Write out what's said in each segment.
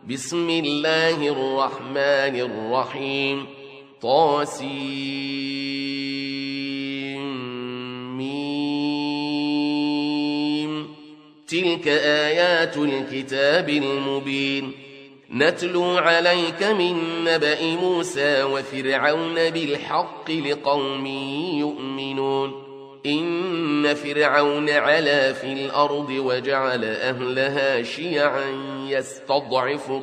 بسم الله الرحمن الرحيم طاسيم تلك آيات الكتاب المبين نتلو عليك من نبأ موسى وفرعون بالحق لقوم يؤمنون إن فرعون علا في الأرض وجعل أهلها شيعا يستضعف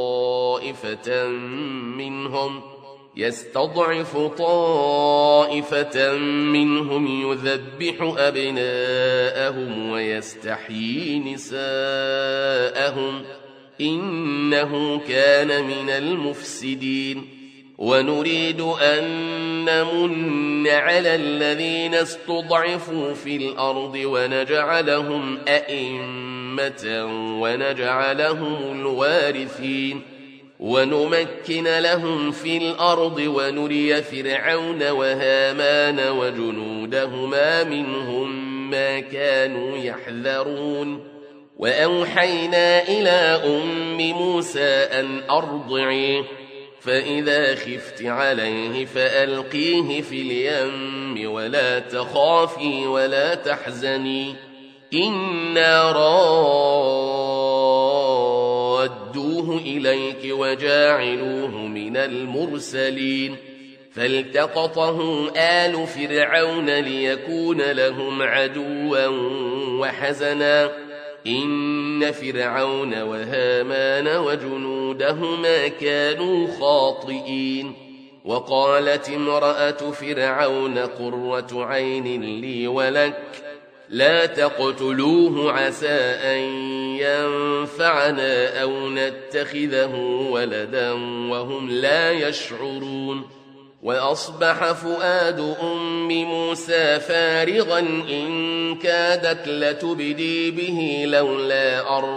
طائفة منهم يذبح أبناءهم ويستحيي نساءهم إنه كان من المفسدين ونريد أن نمن على الذين استضعفوا في الأرض ونجعلهم أئمة ونجعلهم الوارثين ونمكن لهم في الأرض ونري فرعون وهامان وجنودهما منهم ما كانوا يحذرون وأوحينا إلى أم موسى أن أرضعيه فإذا خفت عليه فألقيه في اليم ولا تخافي ولا تحزني إنا رادوه إليك وجاعلوه من المرسلين فالتقطه آل فرعون ليكون لهم عدوا وحزنا إن فرعون وهامان وجنودهما كانوا خاطئين وقالت امرأة فرعون قرة عين لي ولك لا تقتلوه عسى أن ينفعنا أو نتخذه ولدا وهم لا يشعرون وأصبح فؤاد أم موسى فارغا إن كادت لتبدي به لولا أن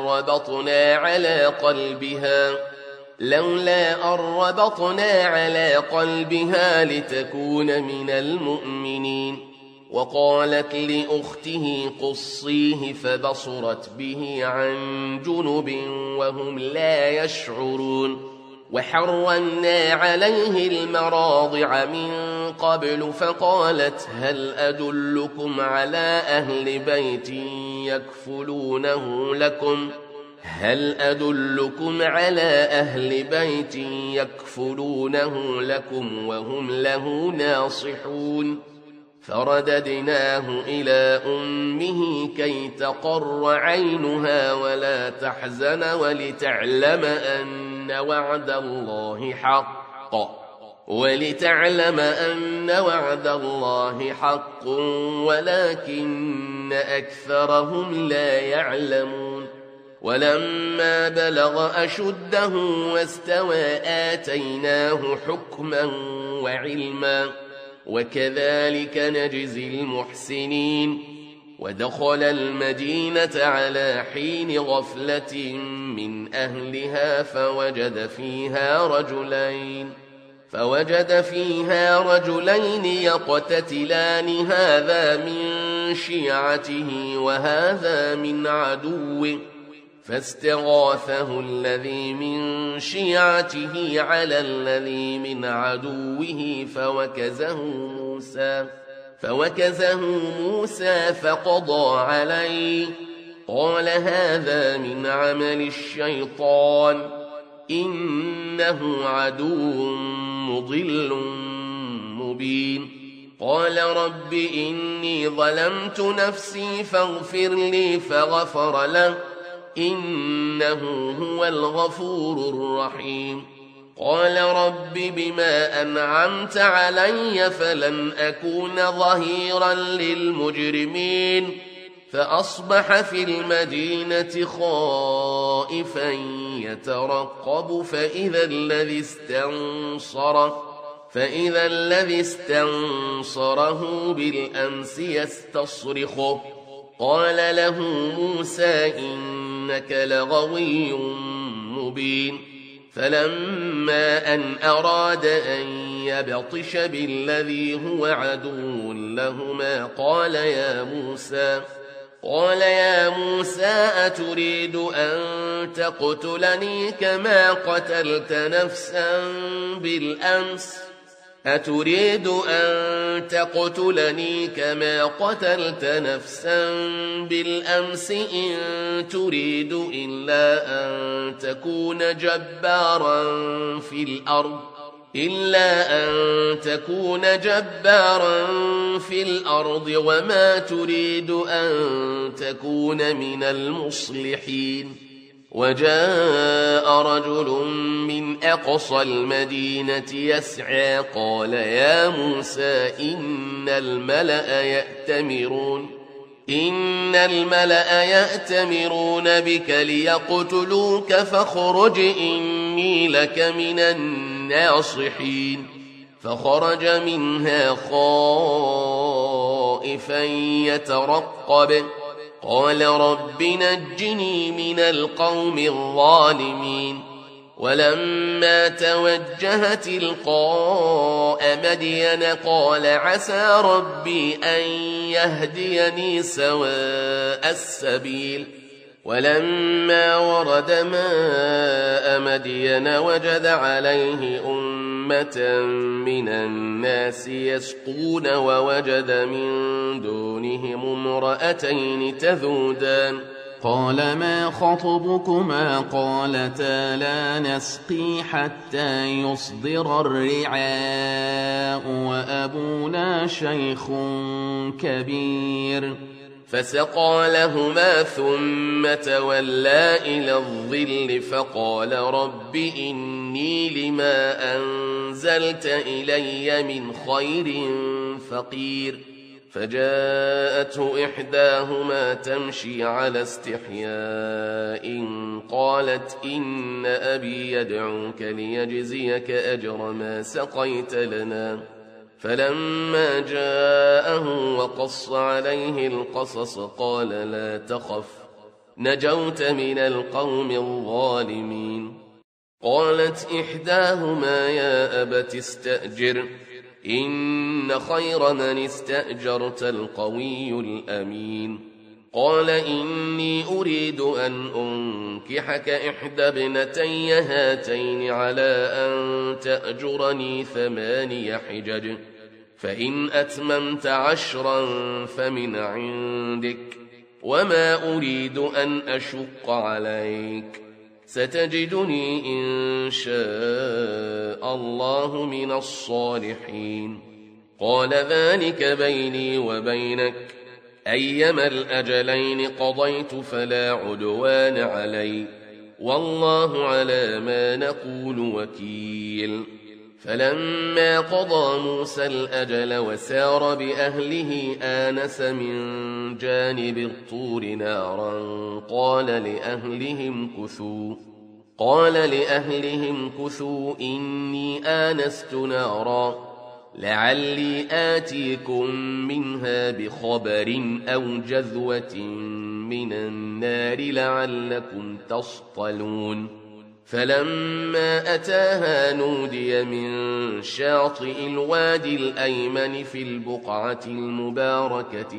ربطنا على قلبها لتكون من المؤمنين وقالت لأخته قصيه فبصرت به عن جنب وهم لا يشعرون وحرمنا عليه المراضع من قبل فقالت هل أدلكم على أهل بيت يكفلونه لكم وهم له ناصحون فرددناه إلى أمه كي تقر عينها ولا تحزن ولتعلم أن وعد الله حق ولكن أكثرهم لا يعلمون ولما بلغ أشده واستوى آتيناه حكما وعلما وكذلك نجزي المحسنين ودخل المدينة على حين غفلة من أهلها فوجد فيها رجلين يقتتلان هذا من شيعته وهذا من عدوه فاستغاثه الذي من شيعته على الذي من عدوه فوكزه موسى فقضى عليه قال هذا من عمل الشيطان إنه عدو مضل مبين قال رب إني ظلمت نفسي فاغفر لي فغفر له إنه هو الغفور الرحيم قال رب بما أنعمت علي فلن أكون ظهيرا للمجرمين فأصبح في المدينة خائفا يترقب فإذا الذي استنصره بالأمس يستصرخه قال له موسى إنك لغوي مبين فلما أن أراد أن يبطش بالذي هو عدو لهما قال يا موسى أتريد أن تقتلني كما قتلت نفسا بالأمس إن تريد إلا أن تكون جبارا في الأرض وما تريد أن تكون من المصلحين. وجاء رجل من أقصى المدينة يسعى قال يا موسى إن الملأ يأتمرون بك ليقتلوك فاخرج إني لك من الناصحين. فخرج منها خائفا يترقب قال رب نجني من القوم الظالمين. ولما توجه تلقاء مدين قال عسى ربي أن يهديني سواء السبيل. ولما ورد ماء مدين وجد عليه أمة من الناس يسقون ووجد من دونهم امرأتين تذودان قال ما خطبكما قالتا لا نسقي حتى يصدر الرعاء وأبونا شيخ كبير. فسقى لهما ثم تولى إلى الظل فقال رب إني لما أنزلت إلي من خير فقير. فجاءته إحداهما تمشي على استحياء قالت إن أبي يدعوك ليجزيك أجر ما سقيت لنا. فلما جاءه وقص عليه القصص قال لا تخف نجوت من القوم الظالمين. قالت إحداهما يا أبت استأجر إن خير من استأجرت القوي الأمين. قال إني أريد أن أنكحك إحدى ابنتي هاتين على أن تأجرني 8 حجج فإن أتممت 10 فمن عندك وما أريد أن أشق عليك ستجدني إن شاء الله من الصالحين. قال ذلك بيني وبينك أيما الأجلين قضيت فلا عدوان علي والله على ما نقول وكيل. فلما قضى موسى الأجل وسار بأهله آنس من جانب الطور نارا قال لأهلهم كثوا إني آنست نارا لعلي آتيكم منها بخبر أو جذوة من النار لعلكم تصطلون. فلما أتاها نودي من شاطئ الوادي الأيمن في البقعة المباركة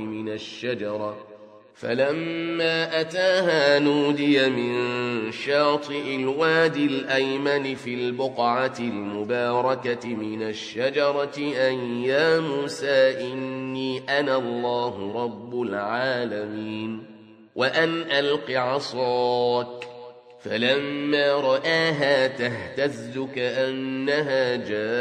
من الشجرة أن يا موسى إني أنا الله رب العالمين وأن ألق عصاك. فلما رآها تهتز كأنها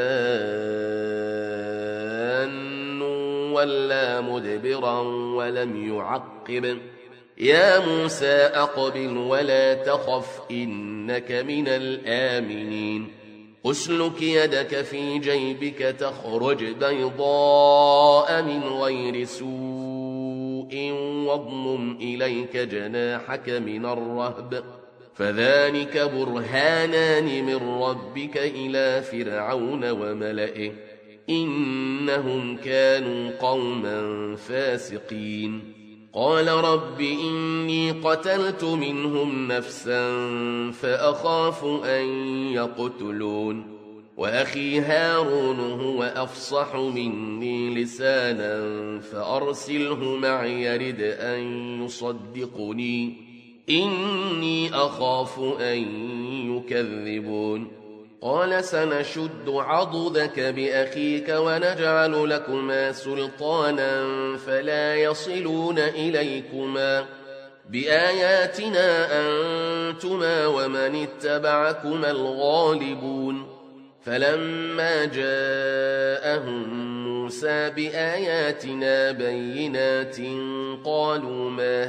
جان ولا مدبرا ولم يعقب. يا موسى أقبل ولا تخف إنك من الآمنين. أسلك يدك في جيبك تخرج بيضاء من غير سوء واضمم إليك جناحك من الرهب فذلك برهانان من ربك إلى فرعون وملئه إنهم كانوا قوما فاسقين. قال رب إني قتلت منهم نفسا فأخاف أن يقتلون. وأخي هارون هو أفصح مني لسانا فأرسله معي يرد أن يصدقني إني أخاف أن يكذبون قال سنشد عضدك بأخيك ونجعل لكما سلطانا فلا يصلون إليكما بآياتنا أنتما ومن اتبعكما الغالبون فلما جاءهم موسى بآياتنا بينات قالوا ما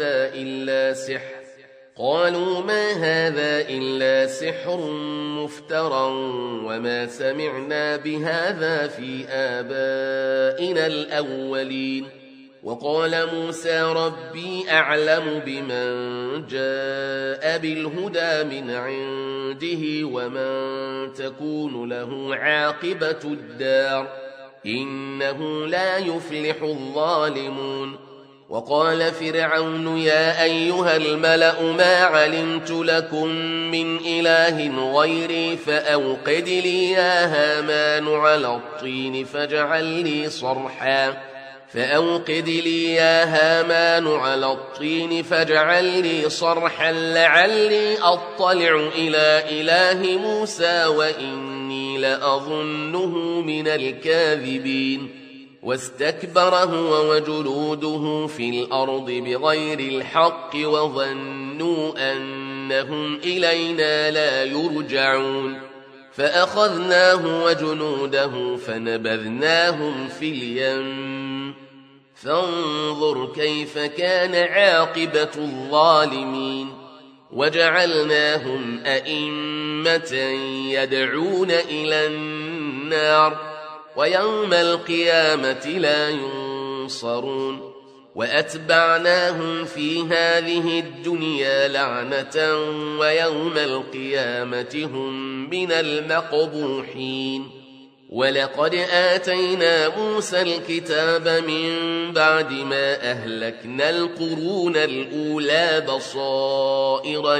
هذا إلا سحر مفترى وما سمعنا بهذا في آبائنا الأولين وقال موسى ربي أعلم بمن جاء بالهدى من عنده ومن تكون له عاقبة الدار إنه لا يفلح الظالمون وقال فرعون يا أيها الملأ ما علمت لكم من إله غيري فأوقد لي يا هامان على الطين فاجعل لي صرحا لعلي أطلع إلى إله موسى وإني لأظنه من الكاذبين واستكبر هو وجنوده في الأرض بغير الحق وظنوا أنهم إلينا لا يرجعون فأخذناه وجنوده فنبذناهم في اليم فانظر كيف كان عاقبة الظالمين وجعلناهم أئمة يدعون إلى النار ويوم القيامة لا ينصرون وأتبعناهم في هذه الدنيا لعنة ويوم القيامة هم من المقبوحين ولقد آتينا موسى الكتاب من بعد ما أهلكنا القرون الأولى بصائر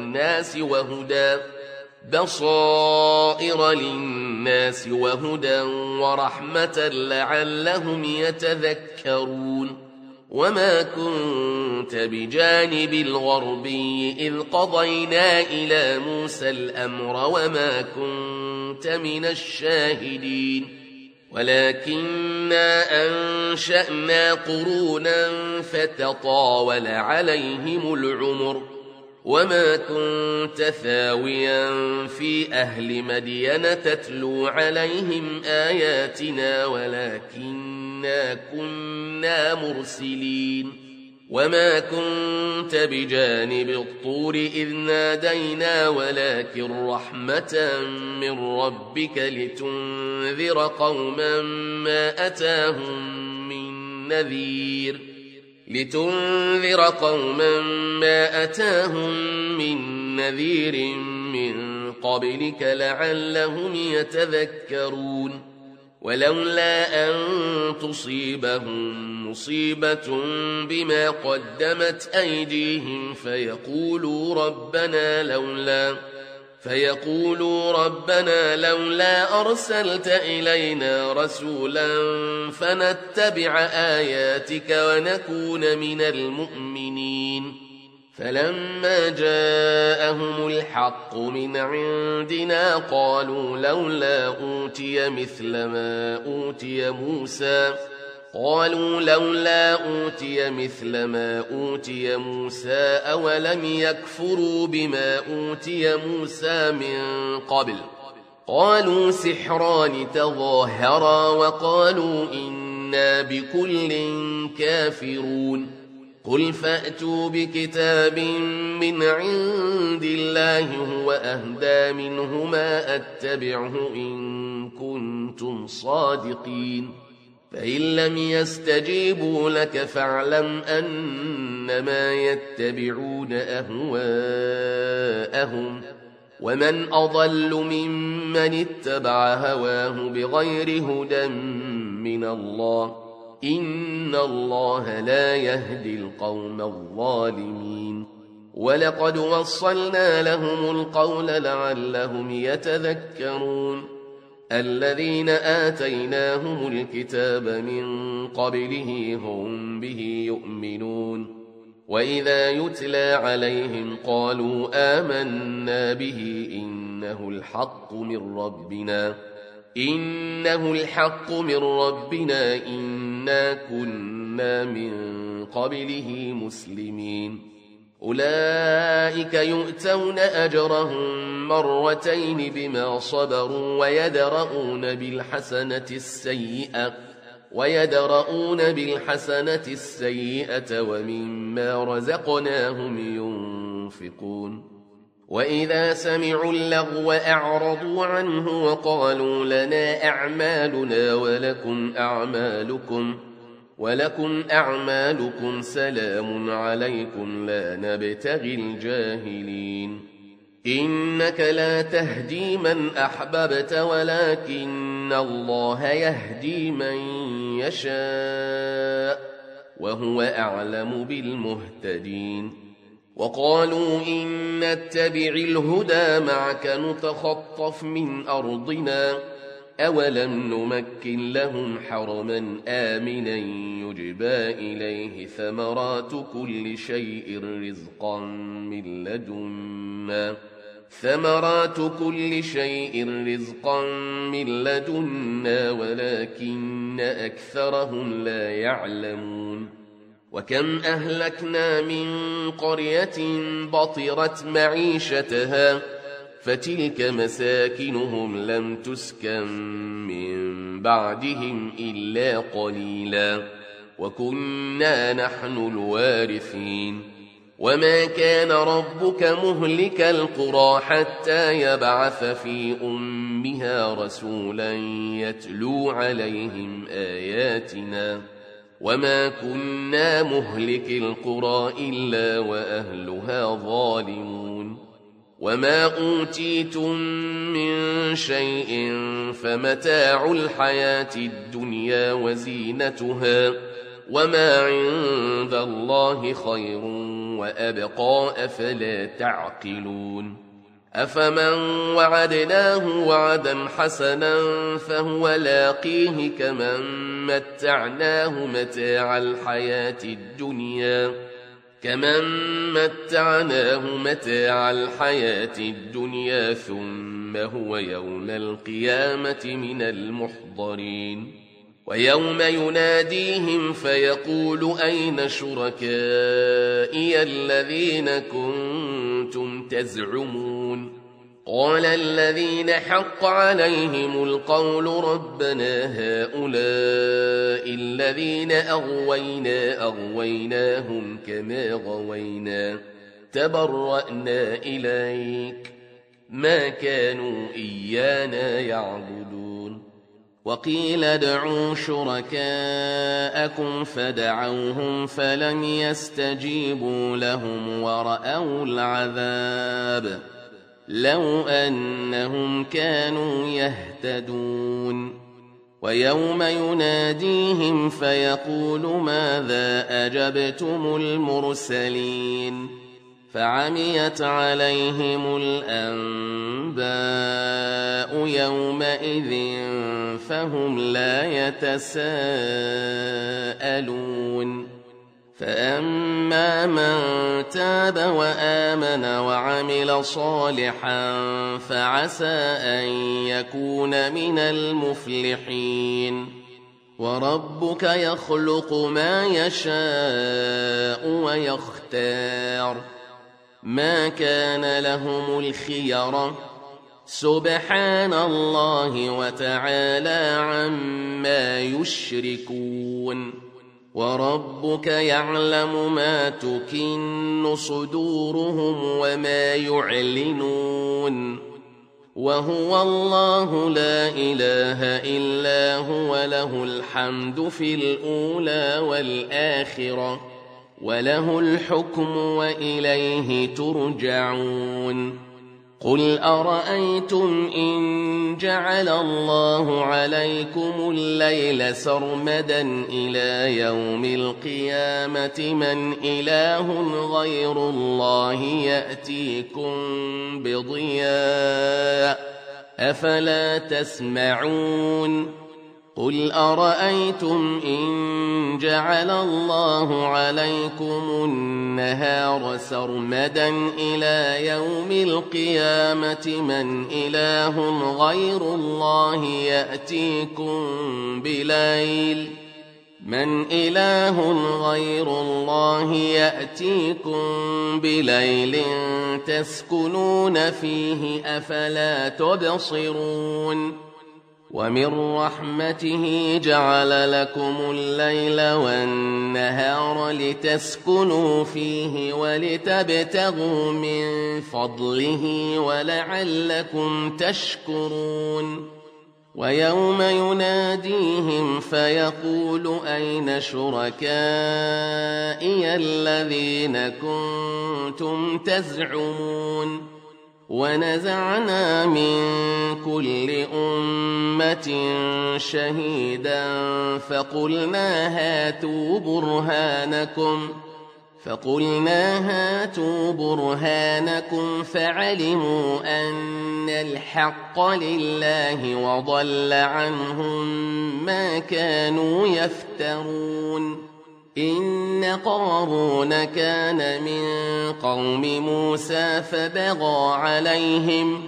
للناس وهدى ورحمة لعلهم يتذكرون وما كنت بجانب الغربي إذ قضينا إلى موسى الأمر وما كنت من الشاهدين ولكننا أنشأنا قرونا فتطاول عليهم العمر وما كنت ثاويا في أهل مدين تتلو عليهم آياتنا ولكننا كنا مرسلين وما كنت بجانب الطور إذ نادينا ولكن رحمة من ربك لتنذر قوما ما أتاهم من نذير من قبلك لعلهم يتذكرون ولولا أن تصيبهم مصيبة بما قدمت أيديهم فيقولوا ربنا لولا أرسلت إلينا رسولا فنتبع آياتك ونكون من المؤمنين فلما جاءهم الحق من عندنا قالوا لولا أوتي مثل ما أوتي موسى أولم يكفروا بما أوتي موسى من قبل قالوا سحران تظاهرا وقالوا إنا بكل كافرون قل فأتوا بكتاب من عند الله هو أهدى منه ما أتبعه إن كنتم صادقين فإن لم يستجيبوا لك فاعلم أنما يتبعون أهواءهم ومن أضل ممن اتبع هواه بغير هدى من الله إن الله لا يهدي القوم الظالمين ولقد وصلنا لهم القول لعلهم يتذكرون الذين آتيناهم الكتاب من قبله هم به يؤمنون وإذا يتلى عليهم قالوا آمنا به إنه الحق من ربنا إنا كنا من قبله مسلمين أولئك يؤتون أجرهم مرتين بما صبروا ويدرؤون بالحسنة السيئة ومما رزقناهم ينفقون وإذا سمعوا اللغو أعرضوا عنه وقالوا لنا أعمالنا ولكم أعمالكم سلام عليكم لا نبتغي الجاهلين إنك لا تهدي من أحببت ولكن الله يهدي من يشاء وهو أعلم بالمهتدين وقالوا إن نتبع الهدى معك نتخطف من أرضنا أولم نمكن لهم حرما آمنا يجبى إليه ثمرات كل شيء رزقا من لدنا ولكن أكثرهم لا يعلمون وكم أهلكنا من قرية بطرت معيشتها فتلك مساكنهم لم تسكن من بعدهم إلا قليلا وكنا نحن الوارثين وما كان ربك مهلك القرى حتى يبعث في أمها رسولا يتلو عليهم آياتنا وما كنا مهلك القرى إلا وأهلها ظالمون وما أوتيتم من شيء فمتاع الحياة الدنيا وزينتها وما عند الله خير وأبقى أفلا تعقلون أفمن وعدناه وعدا حسنا فهو لاقيه كمن متعناه متاع الحياة الدنيا ثم هو يوم القيامة من المحضرين ويوم يناديهم فيقول أين شركائي الذين كنتم تزعمون قال الذين حق عليهم القول ربنا هؤلاء الذين أغويناهم كما غوينا تبرأنا إليك ما كانوا إيانا يعبدون وقيل ادعوا شركاءكم فدعوهم فلم يستجيبوا لهم ورأوا العذاب لو أنهم كانوا يهتدون ويوم يناديهم فيقول ماذا أجبتم المرسلين فعميت عليهم الأنباء يومئذ فهم لا يتساءلون فأما من تاب وآمن وعمل صالحا فعسى أن يكون من المفلحين وربك يخلق ما يشاء ويختار ما كان لهم الخيرة سبحان الله وتعالى عما يشركون وربك يعلم ما تكن صدورهم وما يعلنون وهو الله لا إله إلا هو له الحمد في الأولى والآخرة وله الحكم وإليه ترجعون قل أرأيتم إن جعل الله عليكم الليل سرمدا إلى يوم القيامة من إله غير الله يأتيكم بضياء أفلا تسمعون قل أرأيتم إن جعل الله عليكم النهار سرمدا إلى يوم القيامة من إله غير الله يأتيكم بليل تسكنون فيه أفلا تبصرون ومن رحمته جعل لكم الليل والنهار لتسكنوا فيه ولتبتغوا من فضله ولعلكم تشكرون ويوم يناديهم فيقول أين شركائي الذين كنتم تزعمون ونزعنا من كل أمة شهيدا فقلنا هاتوا برهانكم فعلموا أن الحق لله وضل عنهم ما كانوا يفترون إن قارون كان من قوم موسى فبغى عليهم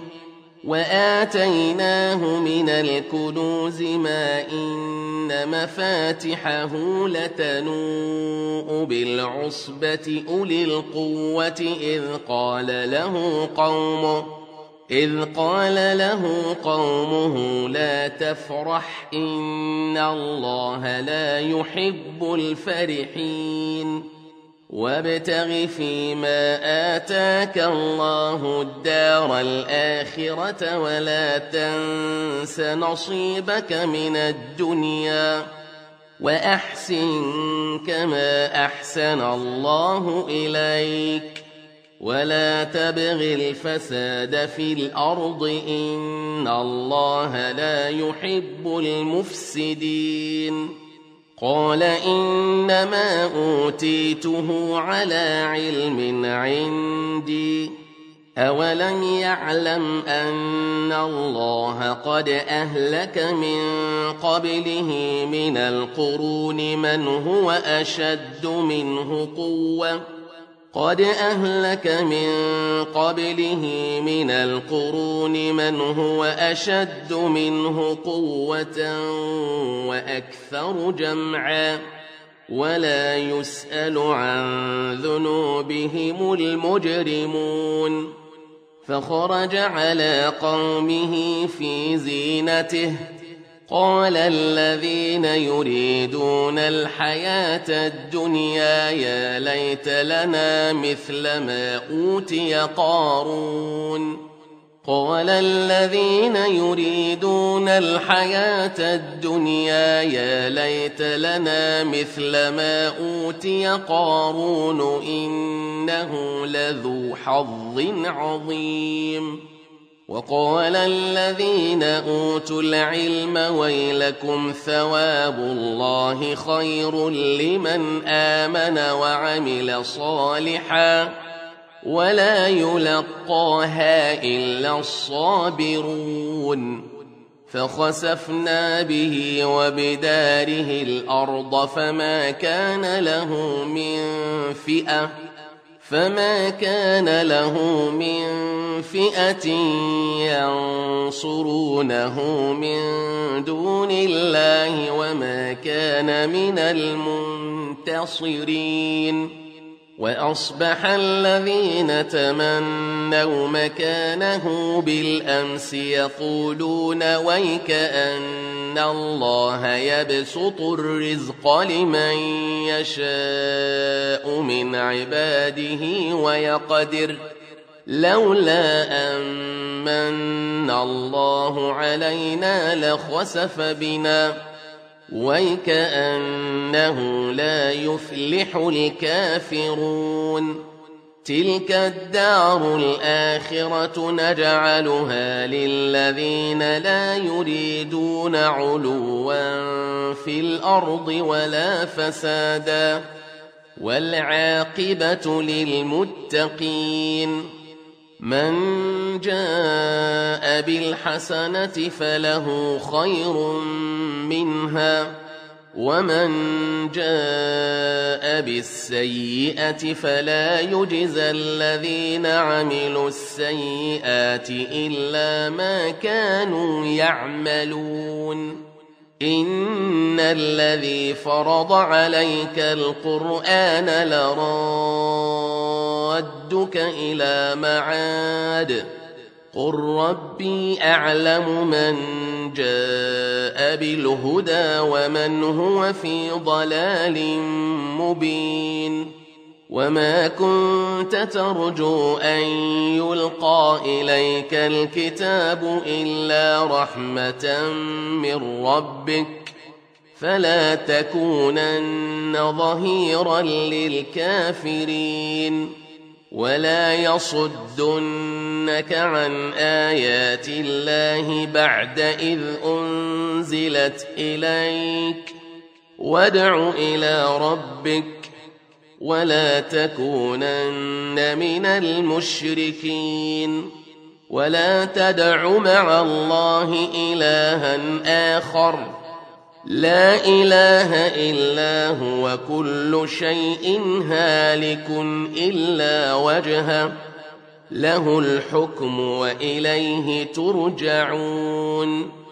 وآتيناه من الكنوز ما إن مفاتحه لتنوء بالعصبة أولي القوة إذ قال له قومه لا تفرح إن الله لا يحب الفرحين وابتغ فيما آتاك الله الدار الآخرة ولا تنس نصيبك من الدنيا وأحسن كما أحسن الله إليك ولا تبغ الفساد في الأرض إن الله لا يحب المفسدين قال إنما أوتيته على علم عندي أولم يعلم أن الله قد أهلك من قبله من القرون من هو أشد منه قوة وأكثر جمعا ولا يسأل عن ذنوبهم المجرمون فخرج على قومه في زينته قال الذين يريدون الحياة الدنيا يا ليت لنا مثل ما أوتي قارون إنه لذو حظ عظيم وقال الذين أوتوا العلم ويلكم ثواب الله خير لمن آمن وعمل صالحا ولا يلقاها إلا الصابرون فخسفنا به وبداره الأرض فما كان له من فئة ينصرونه من دون الله وما كان من المنتصرين وأصبح الذين تمنوا مكانه بالأمس يقولون ويك أن الله يبسط الرزق لمن يشاء من عباده ويقدر لولا أمن الله علينا لخسف بنا ويكأنه لا يفلح الكافرون تلك الدار الآخرة نجعلها للذين لا يريدون علوا في الأرض ولا فسادا والعاقبة للمتقين من جاء بالحسنة فله خير منها ومن جاء بالسيئة فلا يجزى الذين عملوا السيئات إلا ما كانوا يعملون إن الذي فرض عليك القرآن لرادك إلى معاد قل ربي أعلم من جاء بالهدى ومن هو في ضلال مبين وما كنت ترجو أن يلقى إليك الكتاب إلا رحمة من ربك فلا تكونن ظهيرا للكافرين ولا يصدنك عن آيات الله بعد إذ أنزلت إليك وادع إلى ربك ولا تكونن من المشركين ولا تدع مع الله إلها آخر لا إله إلا هو كل شيء هالك إلا وجهه له الحكم وإليه ترجعون